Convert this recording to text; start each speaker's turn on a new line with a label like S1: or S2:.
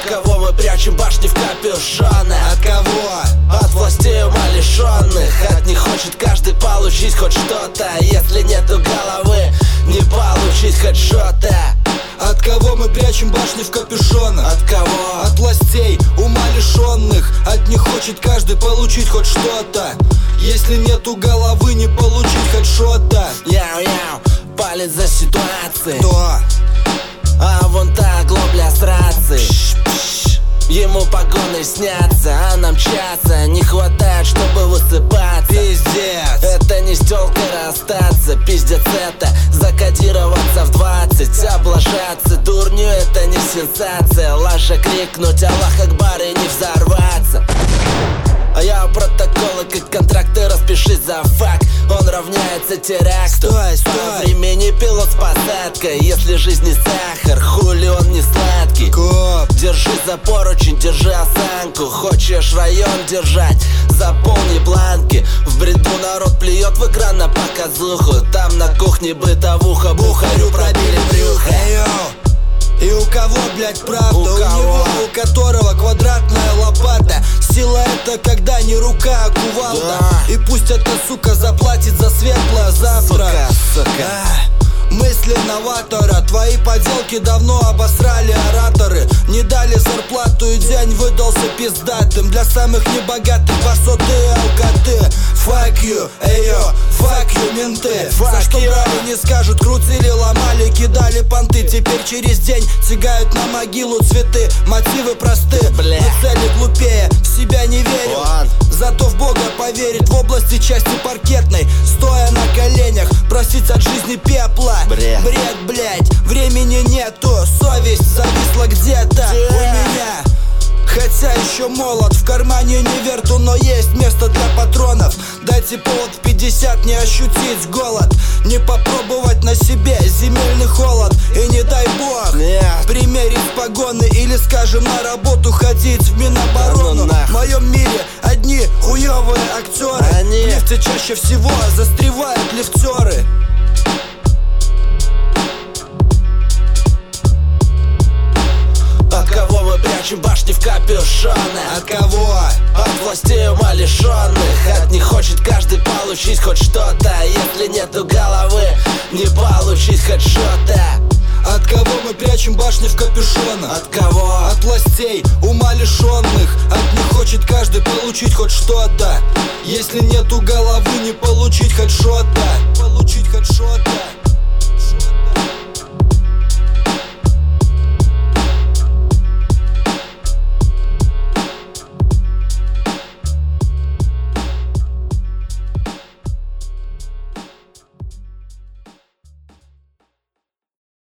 S1: От кого мы прячем башни в капюшоны?
S2: От кого?
S1: От властей ума лишенных. От них хочет каждый получить хоть что-то. Если нету головы, не получить хоть что-то.
S2: От кого мы прячем башни в капюшонах?
S1: От кого?
S2: От властей ума лишенных. От них хочет каждый получить хоть что-то. Если нету головы, не получить хоть что-то.
S1: Яу-яу, палец за ситуацией.
S2: Кто?
S1: А вон та глобля с рацией. Ему погоны снятся, а нам часа не хватает, чтобы высыпаться.
S2: Пиздец.
S1: Это не с тёлкой расстаться, пиздец это закодироваться в 20. Облажаться дурню это не сенсация. Лаша крикнуть Аллах Акбар и не взорваться. А я у протокола как контракты, распишись за факт. Он равняется теракту. По времени пилот с посадкой. Если жизнь не сахар, хули он не сладкий.
S2: Коп.
S1: Держи за поручень, держи осанку. Хочешь район держать, заполни бланки. В бреду народ плюет в экран на показуху. Там на кухне бытовуха, бухарю пробили брюхо.
S2: И у кого, блять, правда?
S1: У кого?
S2: Него, у которого квадратная лопата. Сила это когда не рука, а кувалда.
S1: Да.
S2: И пусть эта сука заплатит за светлое завтра.
S1: Сука.
S2: Мысли новатора. Твои поделки давно обосрали ораторы. Не дали зарплату и день выдался пиздатым. Для самых небогатых басоты алкоты. Fuck you, эйо, fuck you, менты. За что брали, не скажут, крутили, ломали, кидали понты. Теперь через день тягают на могилу цветы. Мотивы просты, но цели глупее. В себя не верю, зато в Бога поверит. В области части паркетной, стоя на коленях, просить от жизни пепла. Бред, блять, времени нету. Совесть зависла где-то у меня. Хотя еще молод, в кармане не верту, но есть место для патронов. Дайте повод в 50 не ощутить голод, не попробовать на себе земельный холод. И не дай бог примерить погоны или, скажем, на работу ходить в Миноборону. В моем мире одни хуёвые актеры. В лифте чаще всего застревают лифтеры.
S1: От кого мы прячем башни в капюшоны?
S2: От кого?
S1: От властей ума лишенных. От них хочет каждый получить хоть что-то. Если нету головы, не получить хоть что-то.
S2: От кого мы прячем башни в капюшонах?
S1: От кого?
S2: От властей ума лишенных. От них хочет каждый получить хоть что-то. Если нету головы, не получить хоть что-то.